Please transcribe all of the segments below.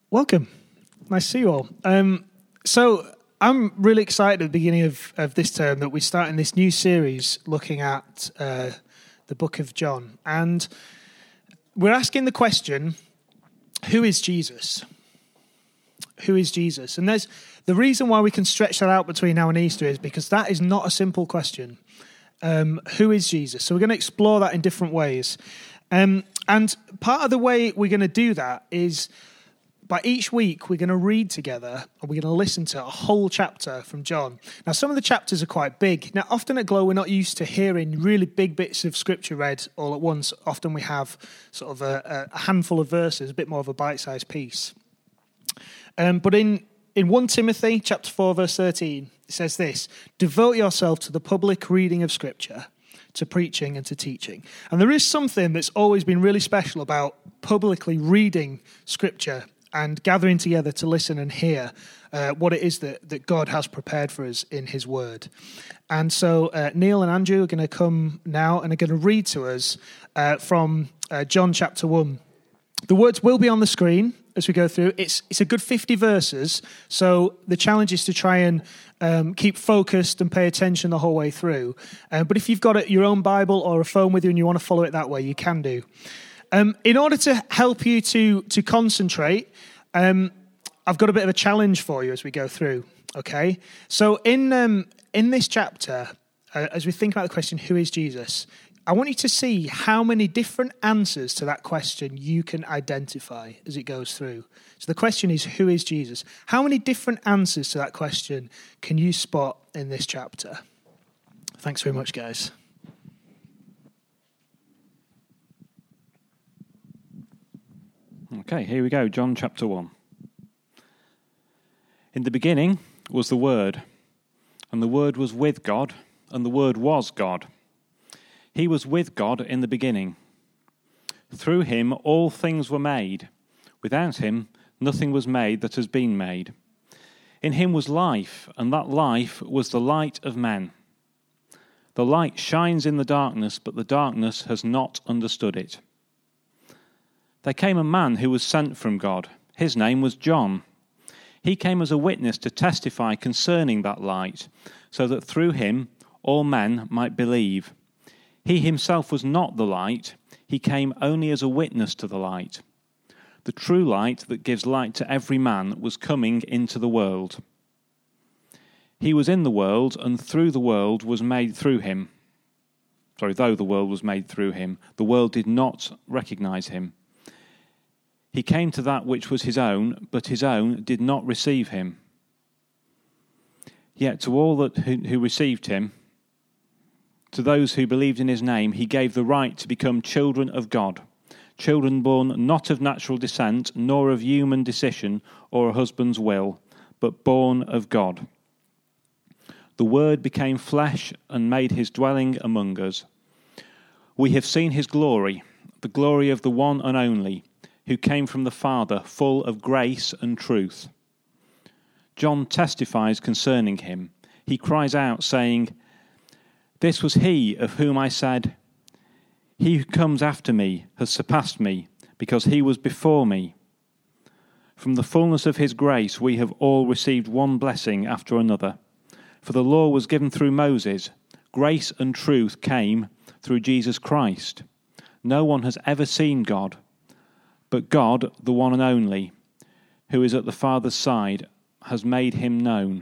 Welcome. Nice to see you all. So I'm really excited at the beginning of this term that we're starting this new series looking at the book of John. And we're asking the question, who is Jesus? Who is Jesus? And there's the reason why we can stretch that out between now and Easter is because that is not a simple question. Who is Jesus? So we're going to explore that in different ways. And part of the way we're going to do that is by each week we're going to read together and we're going to listen to a whole chapter from John. Now, some of the chapters are quite big. Now, often at Glow, we're not used to hearing really big bits of scripture read all at once. Often we have sort of a handful of verses, a bit more of a bite-sized piece. But in 1 Timothy chapter 4, verse 13, it says this: devote yourself to the public reading of Scripture, to preaching and to teaching. And there is something that's always been really special about publicly reading Scripture and gathering together to listen and hear what it is that God has prepared for us in His Word. And so Neil and Andrew are going to come now and are going to read to us from John chapter 1. The words will be on the screen as we go through. It's a good 50 verses, so the challenge is to try and keep focused and pay attention the whole way through. But if you've got your own Bible or a phone with you and you want to follow it that way, you can do. In order to help you to concentrate, I've got a bit of a challenge for you as we go through, okay? So in this chapter, as we think about the question, who is Jesus? I want you to see how many different answers to that question you can identify as it goes through. So the question is, who is Jesus? How many different answers to that question can you spot in this chapter? Thanks very much, guys. Okay, here we go, John chapter 1. In the beginning was the Word, and the Word was with God, and the Word was God. He was with God in the beginning. Through him all things were made. Without him nothing was made that has been made. In him was life, and that life was the light of men. The light shines in the darkness, but the darkness has not understood it. There came a man who was sent from God. His name was John. He came as a witness to testify concerning that light, so that through him all men might believe. He himself was not the light. He came only as a witness to the light. The true light that gives light to every man was coming into the world. He was in the world, and through the world was made through him. Though the world was made through him, the world did not recognize him. He came to that which was his own, but his own did not receive him. Yet to all who received him, to those who believed in his name, he gave the right to become children of God, children born not of natural descent, nor of human decision or a husband's will, but born of God. The Word became flesh and made his dwelling among us. We have seen his glory, the glory of the one and only, who came from the Father, full of grace and truth. John testifies concerning him. He cries out, saying, "This was he of whom I said, 'He who comes after me has surpassed me, because he was before me.' From the fullness of his grace we have all received one blessing after another. For the law was given through Moses. Grace and truth came through Jesus Christ. No one has ever seen God, but God, the one and only, who is at the Father's side, has made him known."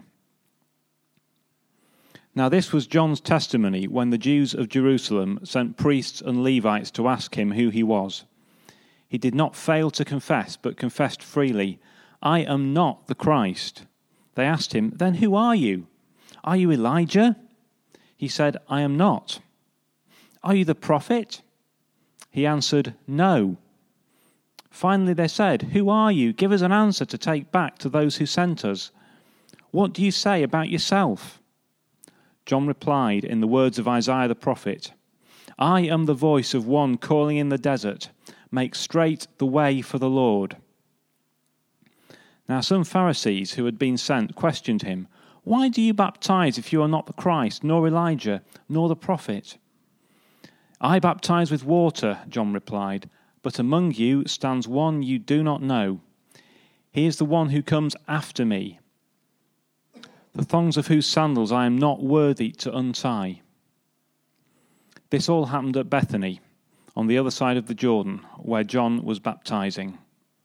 Now this was John's testimony when the Jews of Jerusalem sent priests and Levites to ask him who he was. He did not fail to confess, but confessed freely, "I am not the Christ." They asked him, "Then who are you? Are you Elijah?" He said, "I am not." "Are you the prophet?" He answered, "No." Finally they said, "Who are you? Give us an answer to take back to those who sent us. What do you say about yourself?" John replied in the words of Isaiah the prophet, "I am the voice of one calling in the desert, make straight the way for the Lord." Now some Pharisees who had been sent questioned him, "Why do you baptize if you are not the Christ, nor Elijah, nor the prophet?" "I baptize with water," John replied, "but among you stands one you do not know. He is the one who comes after me, the thongs of whose sandals I am not worthy to untie." This all happened at Bethany, on the other side of the Jordan, where John was baptizing.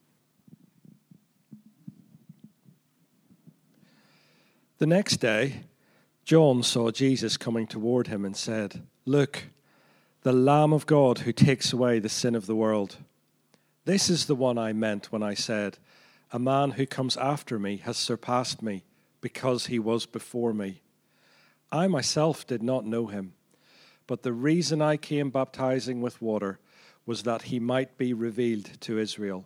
The next day, John saw Jesus coming toward him and said, "Look, the Lamb of God who takes away the sin of the world. This is the one I meant when I said, 'A man who comes after me has surpassed me, because he was before me.' I myself did not know him, but the reason I came baptizing with water was that he might be revealed to Israel."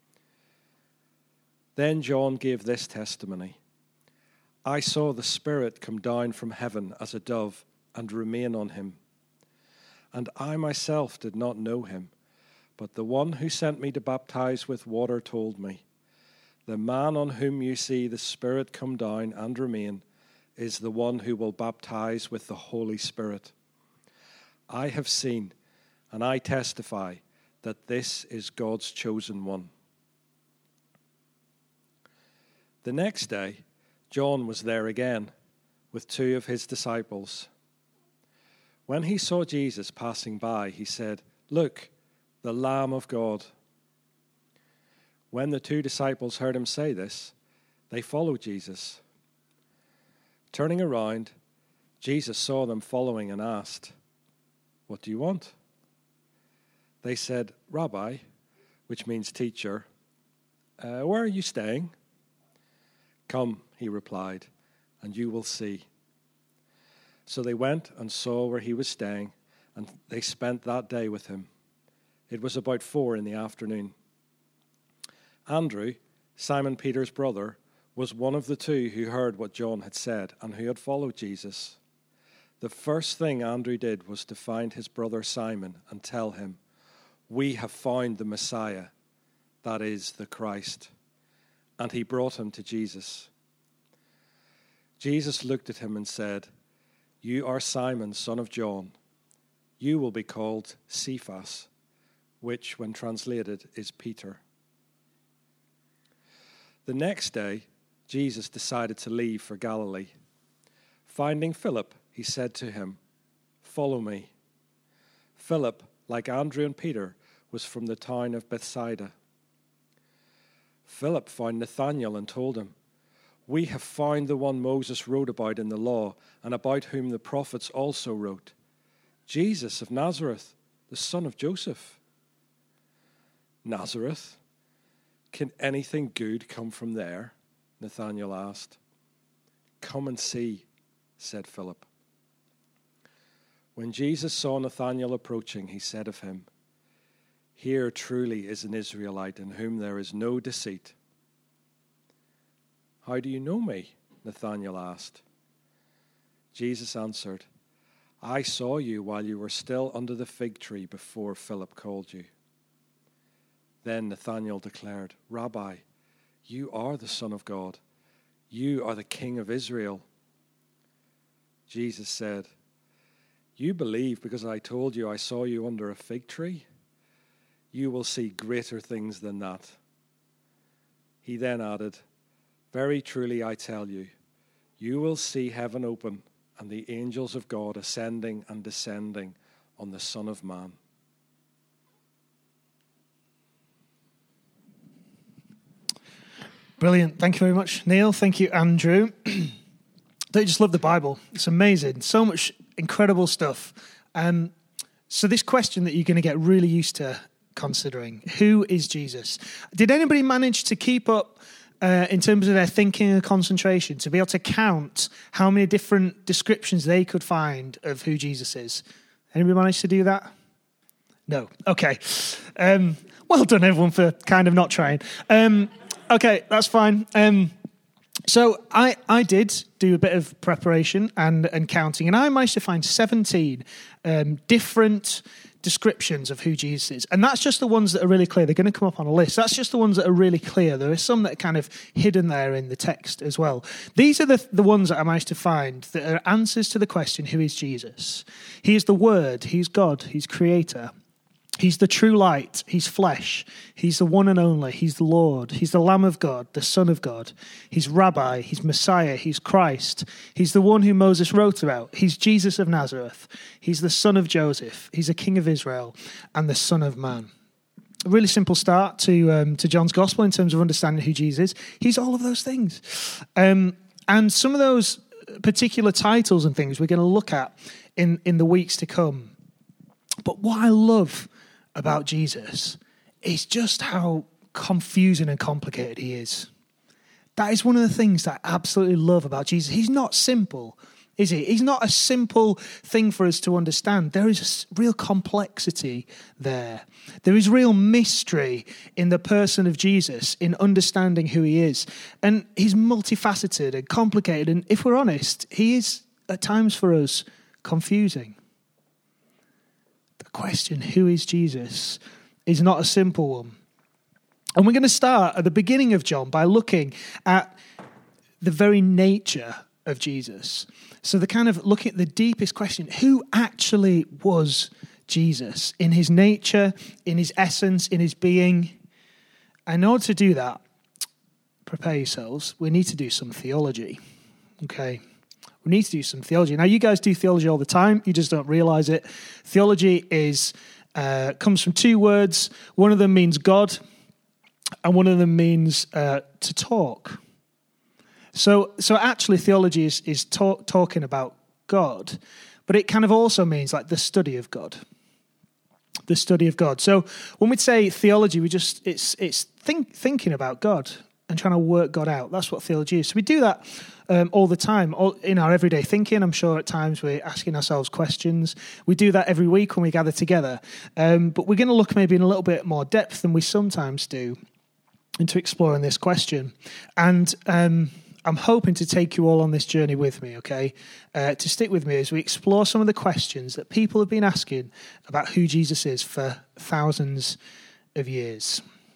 Then John gave this testimony, "I saw the Spirit come down from heaven as a dove and remain on him. And I myself did not know him, but the one who sent me to baptize with water told me, 'The man on whom you see the Spirit come down and remain is the one who will baptize with the Holy Spirit.' I have seen, and I testify that this is God's chosen one." The next day, John was there again with 2 of his disciples. When he saw Jesus passing by, he said, "Look, the Lamb of God." When the 2 disciples heard him say this, they followed Jesus. Turning around, Jesus saw them following and asked, "What do you want?" They said, "Rabbi," which means teacher, "where are you staying?" "Come," he replied, "and you will see." So they went and saw where he was staying, and they spent that day with him. It was about 4 p.m. Andrew, Simon Peter's brother, was one of the 2 who heard what John had said and who had followed Jesus. The first thing Andrew did was to find his brother Simon and tell him, "We have found the Messiah," that is, the Christ. And he brought him to Jesus. Jesus looked at him and said, "You are Simon, son of John. You will be called Cephas," which, when translated, is Peter. The next day, Jesus decided to leave for Galilee. Finding Philip, he said to him, "Follow me." Philip, like Andrew and Peter, was from the town of Bethsaida. Philip found Nathanael and told him, "We have found the one Moses wrote about in the law, and about whom the prophets also wrote, Jesus of Nazareth, the son of Joseph." "Nazareth? Can anything good come from there?" Nathanael asked. "Come and see," said Philip. When Jesus saw Nathanael approaching, he said of him, "Here truly is an Israelite in whom there is no deceit." "How do you know me?" Nathanael asked. Jesus answered, "I saw you while you were still under the fig tree before Philip called you." Then Nathanael declared, "Rabbi, you are the Son of God. You are the King of Israel." Jesus said, "You believe because I told you I saw you under a fig tree? You will see greater things than that." He then added, "Very truly I tell you, you will see heaven open and the angels of God ascending and descending on the Son of Man." Brilliant. Thank you very much, Neil. Thank you, Andrew. Don't you just love the Bible? It's amazing. So much incredible stuff. So this question that you're going to get really used to considering, who is Jesus? Did anybody manage to keep up in terms of their thinking and concentration, to be able to count how many different descriptions they could find of who Jesus is? Anybody manage to do that? No. Okay. Well done, everyone, for kind of not trying. Okay, that's fine. So I did do a bit of preparation and counting, and I managed to find 17 different descriptions of who Jesus is. And that's just the ones that are really clear. They're going to come up on a list. That's just the ones that are really clear. There are some that are kind of hidden there in the text as well. These are the ones that I managed to find that are answers to the question, who is Jesus? He is the Word. He's God. He's Creator. He's the true light. He's flesh. He's the one and only. He's the Lord. He's the Lamb of God, the Son of God. He's Rabbi. He's Messiah. He's Christ. He's the one who Moses wrote about. He's Jesus of Nazareth. He's the son of Joseph. He's a king of Israel and the Son of Man. A really simple start to John's Gospel in terms of understanding who Jesus is. He's all of those things. And some of those particular titles and things we're going to look at in the weeks to come. But what I love about Jesus is just how confusing and complicated he is. That is one of the things that I absolutely love about Jesus. He's not simple, is he? He's not a simple thing for us to understand. There is a real complexity there. There is real mystery in the person of Jesus, in understanding who he is. And he's multifaceted and complicated. And if we're honest, he is at times for us confusing. The question, who is Jesus, is not a simple one. And we're going to start at the beginning of John by looking at the very nature of Jesus. So the kind of looking at the deepest question, who actually was Jesus in his nature, in his essence, in his being? And in order to do that, prepare yourselves, we need to do some theology. Okay? We need to do some theology. Now, you guys do theology all the time. You just don't realize it. Theology comes from two words. One of them means God, and one of them means to talk. So actually, theology is talking about God, but it kind of also means like the study of God. The study of God. So when we say theology, it's thinking about God and trying to work God out. That's what theology is. So we do that all the time, in our everyday thinking. I'm sure at times we're asking ourselves questions. We do that every week when we gather together. But we're going to look maybe in a little bit more depth than we sometimes do into exploring this question. And I'm hoping to take you all on this journey with me, okay? To stick with me as we explore some of the questions that people have been asking about who Jesus is for thousands of years.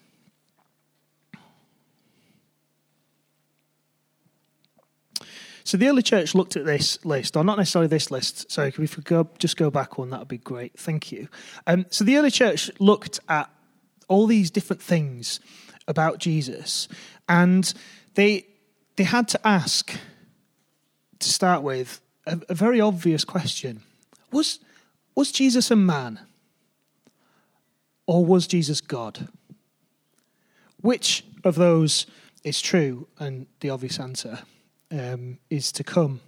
So the early church looked at this list, or not necessarily this list. Sorry, if we could just go back one, that would be great. Thank you. So the early church looked at all these different things about Jesus, and they had to ask, to start with, a very obvious question. Was Jesus a man? Or was Jesus God? Which of those is true? And the obvious answer is to come.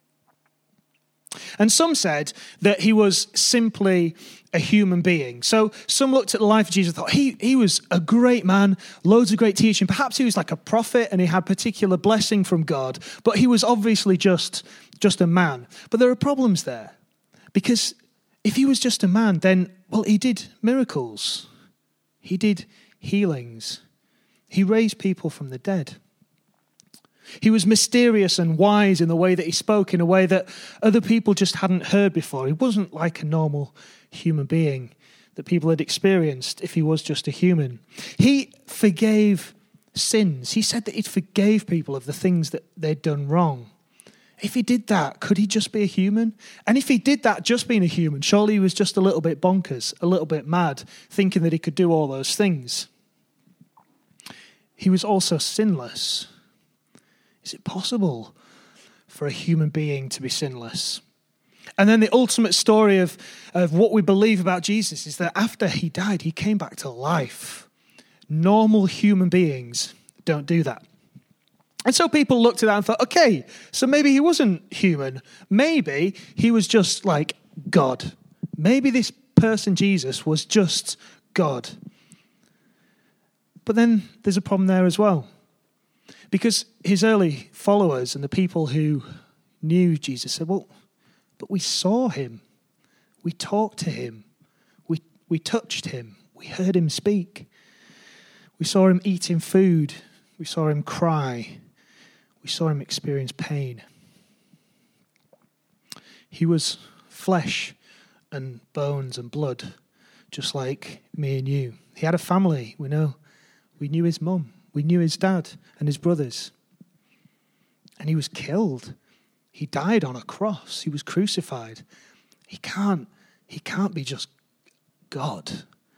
And some said that he was simply a human being. So some looked at the life of Jesus and thought, he was a great man, loads of great teaching. Perhaps he was like a prophet and he had particular blessing from God, but he was obviously just a man. But there are problems there, because if he was just a man, then, well, he did miracles. He did healings. He raised people from the dead. He was mysterious and wise in the way that he spoke, in a way that other people just hadn't heard before. He wasn't like a normal human being that people had experienced if he was just a human. He forgave sins. He said that he forgave people of the things that they'd done wrong. If he did that, could he just be a human? And if he did that just being a human, surely he was just a little bit bonkers, a little bit mad, thinking that he could do all those things. He was also sinless. Is it possible for a human being to be sinless? And then the ultimate story of what we believe about Jesus is that after he died, he came back to life. Normal human beings don't do that. And so people looked at that and thought, okay, so maybe he wasn't human. Maybe he was just like God. Maybe this person, Jesus, was just God. But then there's a problem there as well. Because his early followers and the people who knew Jesus said, well, but we saw him. We talked to him. We touched him. We heard him speak. We saw him eating food. We saw him cry. We saw him experience pain. He was flesh and bones and blood, just like me and you. He had a family, we know. We knew his mum. We knew his dad and his brothers. And he was killed. He died on a cross. He was crucified. He can't be just God.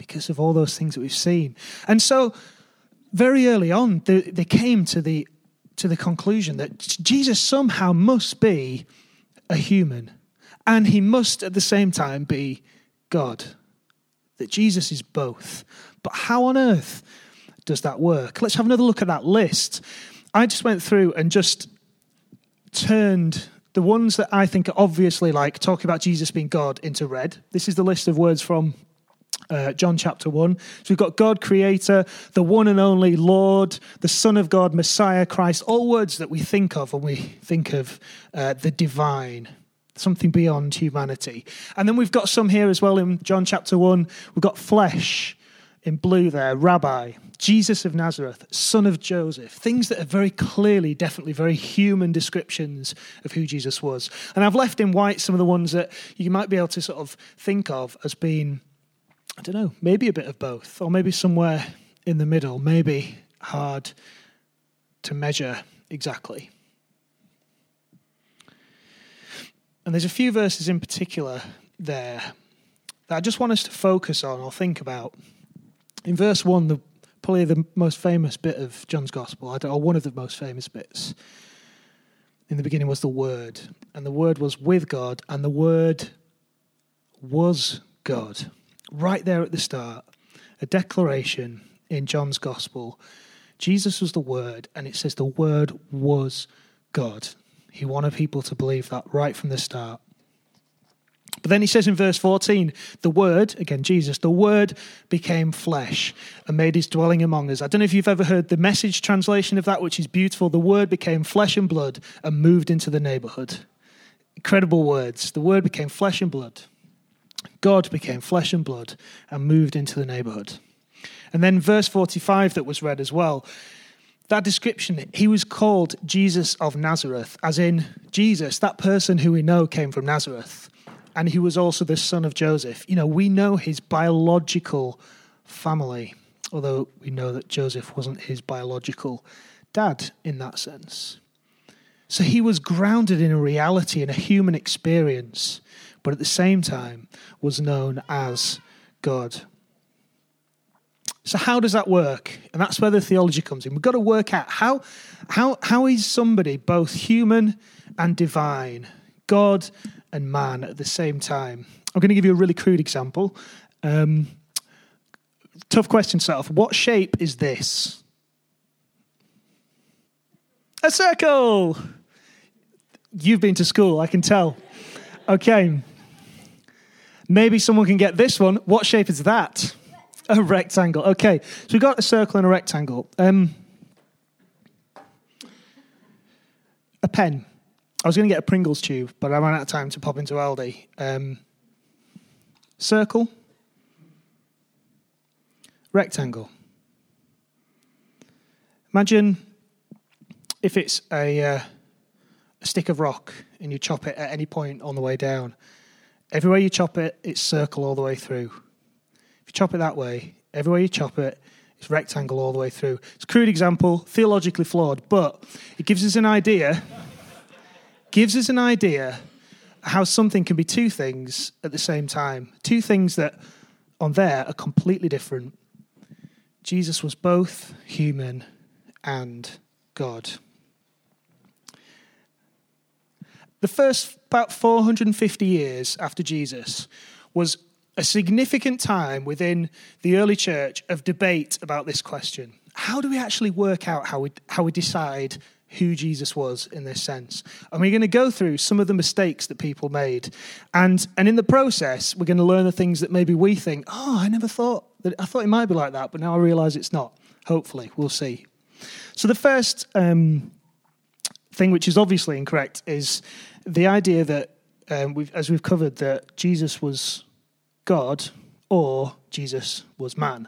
because of all those things that we've seen. And so very early on, they came to the conclusion that Jesus somehow must be a human, and he must at the same time be God, that Jesus is both. But how on earth does that work? Let's have another look at that list. I just went through and just turned the ones that I think are obviously like talking about Jesus being God into red. This is the list of words from John chapter 1. So we've got God, Creator, the one and only Lord, the Son of God, Messiah, Christ, all words that we think of when we think of the divine, something beyond humanity. And then we've got some here as well in John chapter 1. We've got flesh in blue there, Rabbi, Jesus of Nazareth, son of Joseph, things that are very clearly, definitely very human descriptions of who Jesus was. And I've left in white some of the ones that you might be able to sort of think of as being, I don't know, maybe a bit of both, or maybe somewhere in the middle, maybe hard to measure exactly. And there's a few verses in particular there that I just want us to focus on or think about. In verse 1, probably the most famous bit of John's Gospel, or one of the most famous bits, in the beginning was the Word, and the Word was with God, and the Word was God. Right there at the start, a declaration in John's Gospel. Jesus was the Word, and it says the Word was God. He wanted people to believe that right from the start. But then he says in verse 14, the Word, again Jesus, the Word became flesh and made his dwelling among us. I don't know if you've ever heard the Message translation of that, which is beautiful. The Word became flesh and blood and moved into the neighborhood. Incredible words. The Word became flesh and blood. God became flesh and blood and moved into the neighborhood. And then verse 45 that was read as well, that description, he was called Jesus of Nazareth, as in Jesus, that person who we know came from Nazareth. And he was also the son of Joseph. You know, we know his biological family, although we know that Joseph wasn't his biological dad in that sense. So he was grounded in a reality, in a human experience, but at the same time was known as God. So how does that work? And that's where the theology comes in. We've got to work out how is somebody both human and divine, God and man at the same time. I'm going to give you a really crude example. Tough question to start off. What shape is this? A circle! You've been to school, I can tell. Okay. Maybe someone can get this one. What shape is that? A rectangle. Okay. So we've got a circle and a rectangle. A pen. I was going to get a Pringles tube, but I ran out of time to pop into Aldi. Circle. Rectangle. Imagine if it's a stick of rock and you chop it at any point on the way down. Everywhere you chop it, it's circle all the way through. If you chop it that way, everywhere you chop it, it's rectangle all the way through. It's a crude example, theologically flawed, but it gives us an idea how something can be two things at the same time. Two things that on there are completely different. Jesus was both human and God. The first about 450 years after Jesus was a significant time within the early church of debate about this question. How do we actually work out how we decide who Jesus was in this sense? And we're going to go through some of the mistakes that people made. And in the process, we're going to learn the things that maybe we think, I thought it might be like that, but now I realize it's not. Hopefully, we'll see. So the first thing, which is obviously incorrect, is the idea that, as we've covered, that Jesus was God or Jesus was man.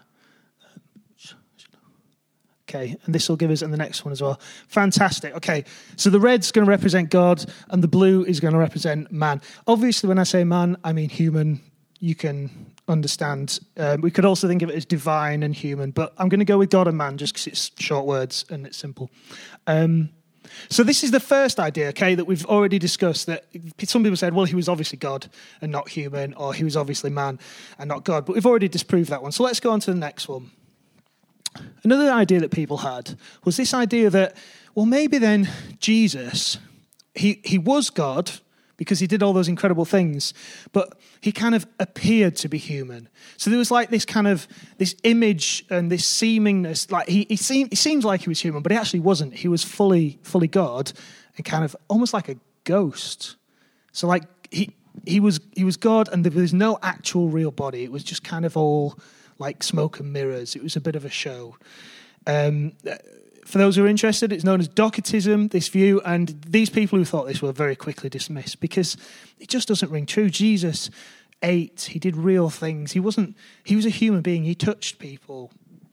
Okay, and this will give us in the next one as well. Fantastic. Okay, so the red's going to represent God and the blue is going to represent man. Obviously, when I say man, I mean human. You can understand. We could also think of it as divine and human, but I'm going to go with God and man just because it's short words and it's simple. So this is the first idea, okay, that we've already discussed, that some people said, well, he was obviously God and not human, or he was obviously man and not God. But we've already disproved that one. So let's go on to the next one. Another idea that people had was this idea that, well, maybe then Jesus, he was God because he did all those incredible things, but he kind of appeared to be human. So there was like this kind of, this image and this seemingness, like he seems like he was human, but he actually wasn't. He was fully God and kind of almost like a ghost. So like he was God, and there was no actual real body. It was just kind of all like smoke and mirrors. It was a bit of a show. For those who are interested, it's known as Docetism, this view, and these people who thought this were very quickly dismissed because it just doesn't ring true. Jesus ate, he did real things. He was a human being, he touched people.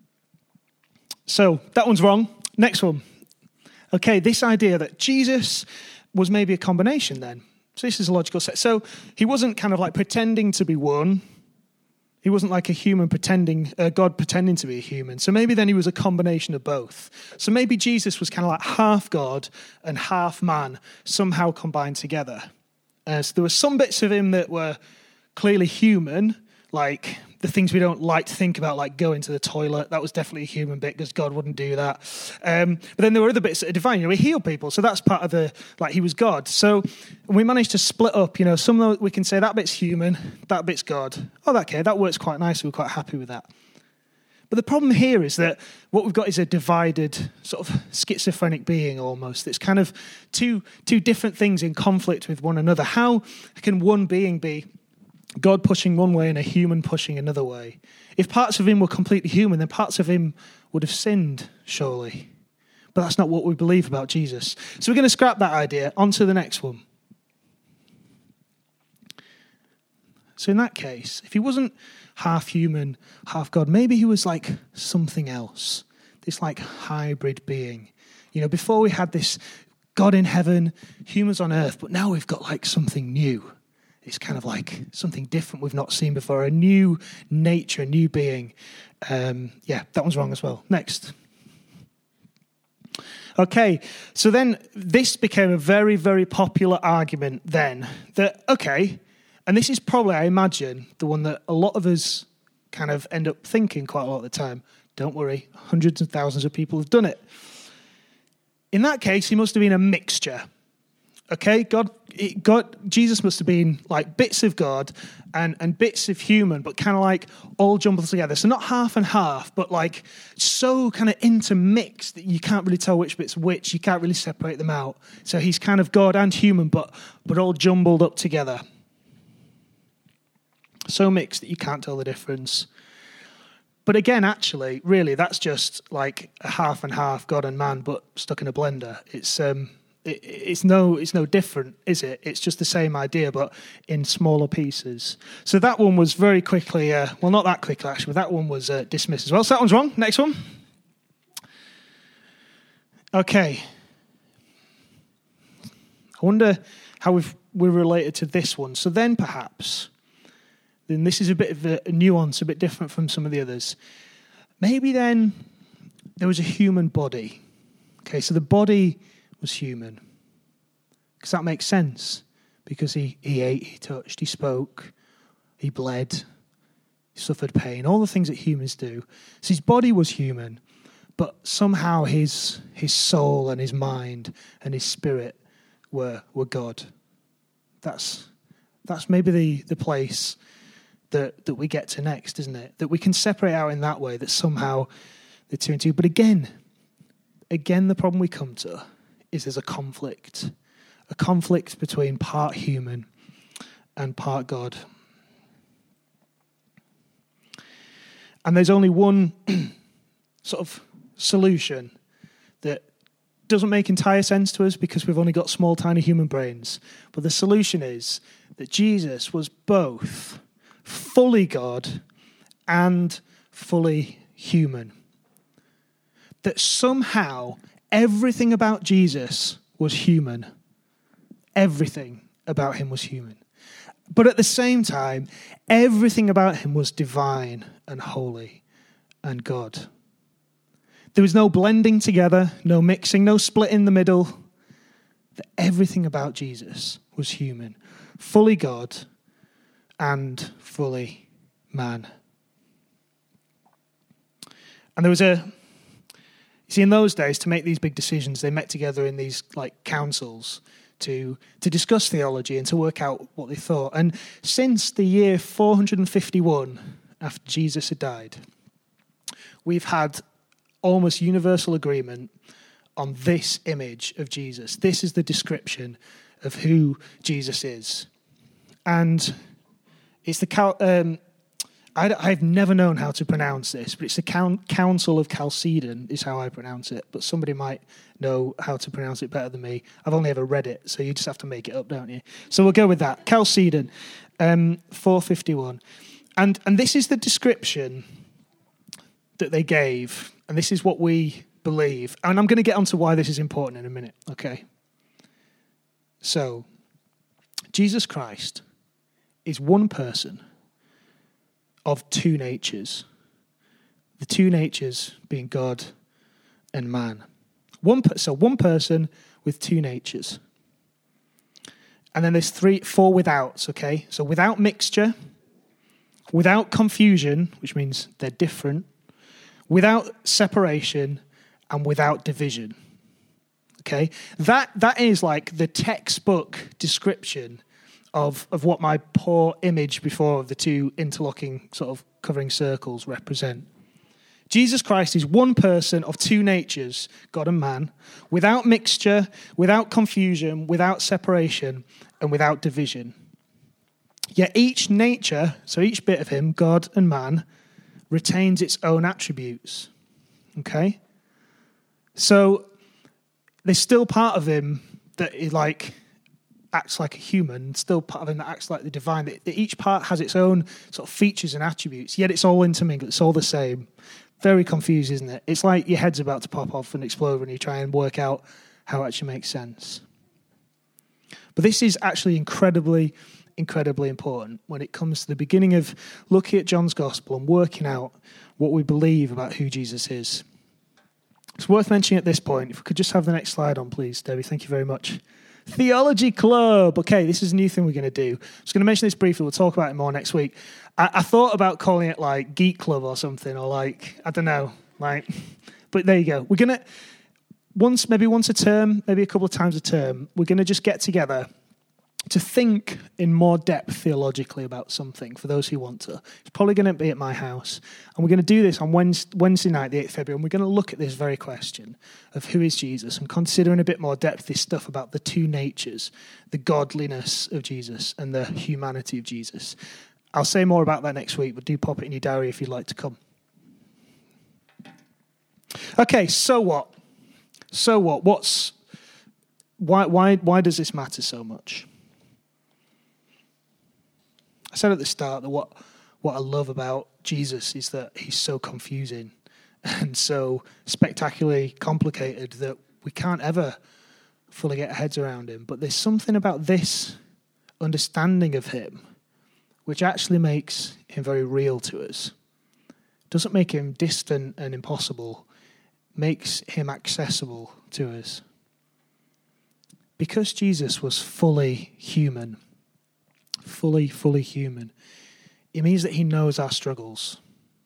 So that one's wrong. Next one. Okay, this idea that Jesus was maybe a combination then. So this is a logical set. So he wasn't kind of like pretending to be one. He wasn't like a human God pretending to be a human. So maybe then he was a combination of both. So maybe Jesus was kind of like half God and half man, somehow combined together. So there were some bits of him that were clearly human, like the things we don't like to think about, like going to the toilet. That was definitely a human bit because God wouldn't do that. But then there were other bits that are divine. He healed people. So that's part of he was God. So we managed to split up, some of we can say that bit's human, that bit's God. Oh, okay, that works quite nicely. We're quite happy with that. But the problem here is that what we've got is a divided, sort of schizophrenic being almost. It's kind of two different things in conflict with one another. How can one being be God pushing one way and a human pushing another way? If parts of him were completely human, then parts of him would have sinned, surely. But that's not what we believe about Jesus. So we're going to scrap that idea. On to the next one. So in that case, if he wasn't half human, half God, maybe he was like something else. This like hybrid being. Before we had this God in heaven, humans on earth, but now we've got like something new. It's kind of like something different we've not seen before, a new nature, a new being. That one's wrong as well. Next. Okay, so then this became a very, very popular argument then that, okay, and this is probably, I imagine, the one that a lot of us kind of end up thinking quite a lot of the time. Don't worry, hundreds of thousands of people have done it. In that case, he must have been a mixture. Okay, Jesus must have been like bits of God and bits of human, but kind of like all jumbled together. So not half and half, but like so kind of intermixed that you can't really tell which bit's which. You can't really separate them out. So he's kind of God and human, but all jumbled up together. So mixed that you can't tell the difference. But again, actually, really, that's just like a half and half God and man, but stuck in a blender. It's no different, is it? It's just the same idea, but in smaller pieces. So that one was very quickly, not that quickly actually, but that one was dismissed as well. So that one's wrong. Next one. Okay. I wonder how we're related to this one. So then perhaps, then this is a bit of a nuance, a bit different from some of the others. Maybe then there was a human body. Okay, so the body was human. Because that makes sense. Because he ate, he touched, he spoke, he bled, he suffered pain, all the things that humans do. So his body was human, but somehow his soul and his mind and his spirit were God. That's maybe the place that we get to next, isn't it? That we can separate out in that way, that somehow they're two and two. But again, the problem we come to is there's a conflict between part human and part God. And there's only one sort of solution that doesn't make entire sense to us because we've only got small, tiny human brains. But the solution is that Jesus was both fully God and fully human. That somehow everything about Jesus was human. Everything about him was human. But at the same time, everything about him was divine and holy and God. There was no blending together, no mixing, no split in the middle. that everything about Jesus was human, fully God and fully man. And there was you see, in those days, to make these big decisions, they met together in these like councils to discuss theology and to work out what they thought. And since the year 451 after Jesus had died, we've had almost universal agreement on this image of Jesus. This is the description of who Jesus is. And it's the I've never known how to pronounce this, but it's the Council of Chalcedon is how I pronounce it. But somebody might know how to pronounce it better than me. I've only ever read it, so you just have to make it up, don't you? So we'll go with that. Chalcedon, 451. And this is the description that they gave, and this is what we believe. And I'm going to get onto why this is important in a minute, okay? So, Jesus Christ is one person of two natures. The two natures being God and man. One person with two natures. And then there's four withouts, okay? So without mixture, without confusion, which means they're different, without separation, and without division. Okay? That is like the textbook description of what my poor image before of the two interlocking sort of covering circles represent. Jesus Christ is one person of two natures, God and man, without mixture, without confusion, without separation, and without division. Yet each nature, so each bit of him, God and man, retains its own attributes. Okay? So there's still part of him that is like acts like a human, still part of him that acts like the divine. That each part has its own sort of features and attributes, yet it's all intermingled, it's all the same. Very confused, isn't it? It's like your head's about to pop off and explode when you try and work out how it actually makes sense. But this is actually incredibly, incredibly important when it comes to the beginning of looking at John's Gospel and working out what we believe about who Jesus is. It's worth mentioning at this point, if we could just have the next slide on, please, Debbie. Thank you very much. Theology Club. Okay, this is a new thing we're going to do. I'm just going to mention this briefly. We'll talk about it more next week. I thought about calling it like Geek Club or something, or like, I don't know, like, but there you go. We're going to, maybe once a term, maybe a couple of times a term, we're going to just get together to think in more depth theologically about something for those who want to. It's probably going to be at my house. And we're going to do this on Wednesday night, the 8th of February, and we're going to look at this very question of who is Jesus and consider in a bit more depth this stuff about the two natures, the godliness of Jesus and the humanity of Jesus. I'll say more about that next week, but do pop it in your diary if you'd like to come. Okay, so what? So what? Why does this matter so much? I said at the start that what I love about Jesus is that he's so confusing and so spectacularly complicated that we can't ever fully get our heads around him. But there's something about this understanding of him which actually makes him very real to us. Doesn't make him distant and impossible, makes him accessible to us. Because Jesus was fully human, fully human, it means that he knows our struggles.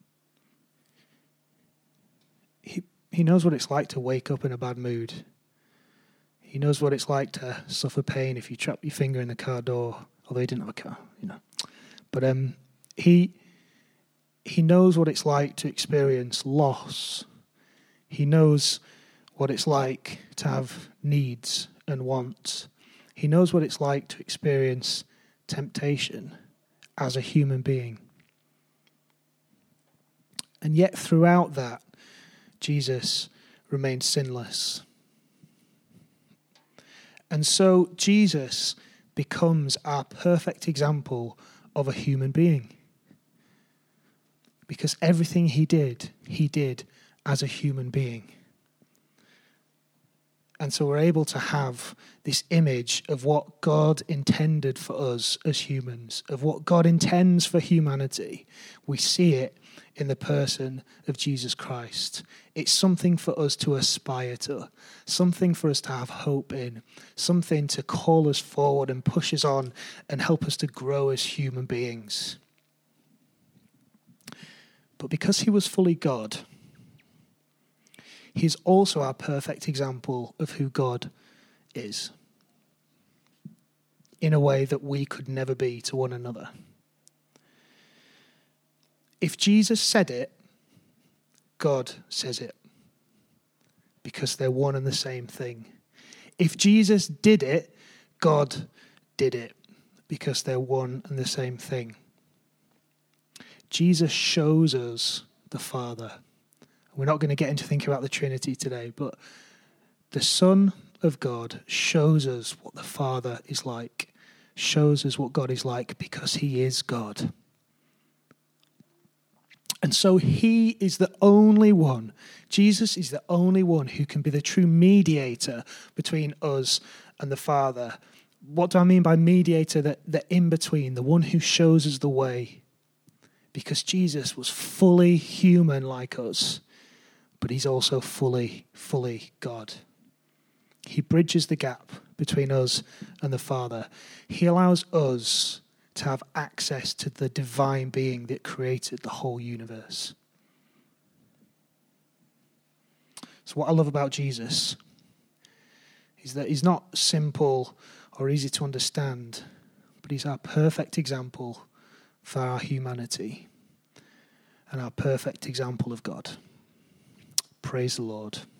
He knows what it's like to wake up in a bad mood. He knows what it's like to suffer pain if you trap your finger in the car door, although he didn't have a car, you know. But he knows what it's like to experience loss. He knows what it's like to have needs and wants. He knows what it's like to experience temptation as a human being. And yet throughout that, Jesus remained sinless. And so Jesus becomes our perfect example of a human being. Because everything he did as a human being. And so we're able to have this image of what God intended for us as humans, of what God intends for humanity. We see it in the person of Jesus Christ. It's something for us to aspire to, something for us to have hope in, something to call us forward and push us on and help us to grow as human beings. But because he was fully God, he's also our perfect example of who God is, in a way that we could never be to one another. If Jesus said it, God says it, because they're one and the same thing. If Jesus did it, God did it, because they're one and the same thing. Jesus shows us the Father. We're not going to get into thinking about the Trinity today, but the Son of God shows us what the Father is like, shows us what God is like, because he is God. And so he is the only one, Jesus is the only one who can be the true mediator between us and the Father. What do I mean by mediator? The in-between, the one who shows us the way. Because Jesus was fully human like us, but he's also fully God. He bridges the gap between us and the Father. He allows us to have access to the divine being that created the whole universe. So what I love about Jesus is that he's not simple or easy to understand, but he's our perfect example for our humanity and our perfect example of God. Praise the Lord.